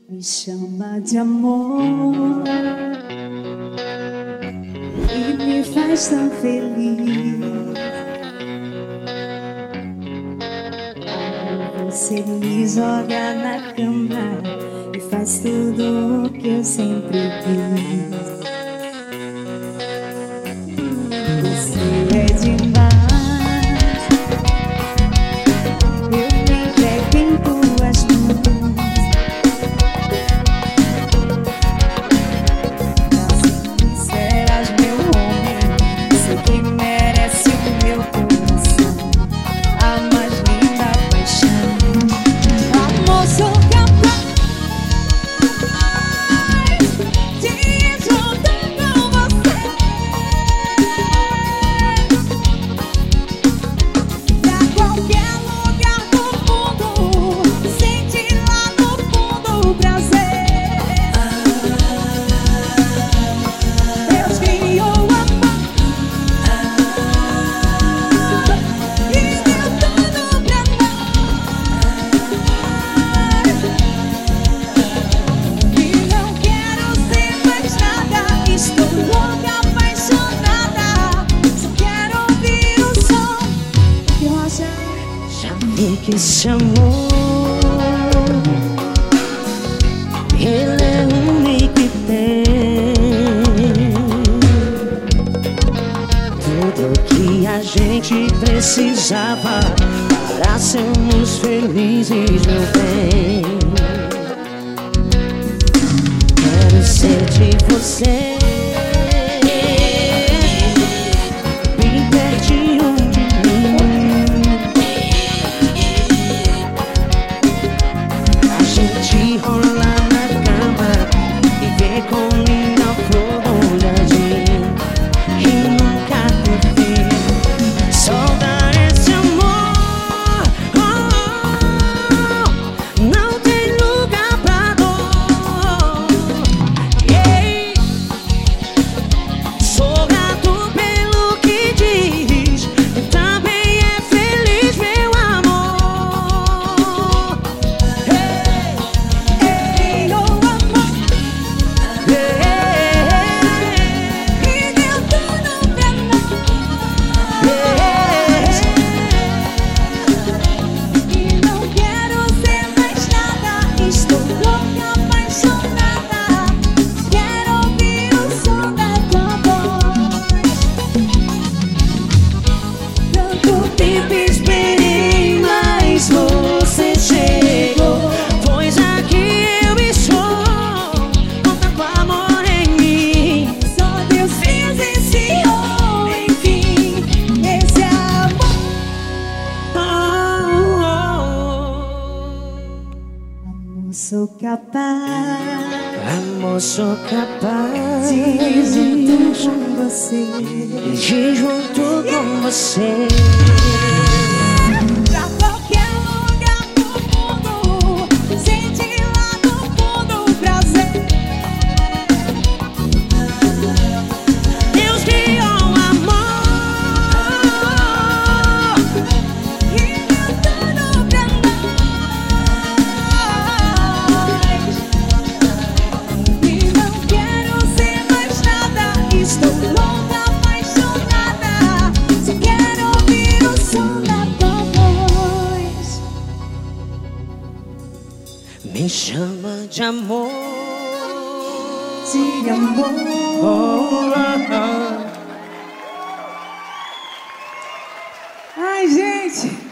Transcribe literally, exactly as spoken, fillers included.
Me chama de amor e me faz tão feliz. Você me joga na cama e faz tudo o que eu sempre quis. Você é demais, eu me entrego em tuas mãos. Pra sempre serás meu homem, sei que merece o meu coração, a mais linda paixão. Amor, sou capaz de ir junto com você pra qualquer lugar do mundo, sentir lá no fundo o prazer. Deus criou o amor e deu tudo pra e não quero ser mais nada, estou louca, apaixonada. Só quero ouvir o som que rocha. Já vi que esse amor, ele é o único que tem tudo que a gente precisava para sermos felizes, meu bem. Quero ser de você, bem pertinho de mim. A gente rolar na cama e ver com linda flor do jardim e nunca ter fim. Só dar esse amor, oh, oh, não tem lugar pra dor. Yeah. Sou grato pelo que diz, e também é feliz, meu amor. Hey. Criou o amor e deu tudo pra nós. E não quero ser mais nada, estou louca, apaixonada. Quero ouvir o som da tua voz. Tanto tempo esperei, mas você chegou. Pois aqui eu estou, com tanto amor em mim. Só Deus fez esse homem, enfim, esse amor. Oh, oh, Amor, sou capaz oh. Amor, sou capaz de ir junto com você de ir junto com você. pra qualquer lugar do mundo, sentir lá no fundo o prazer. Deus criou um amor E deu tudo pra nós. E não quero ser mais nada, estou louca, apaixonada. Só quero ouvir o som da tua voz. me chama de amor. De amor. Oh, oh, oh. Ai, gente.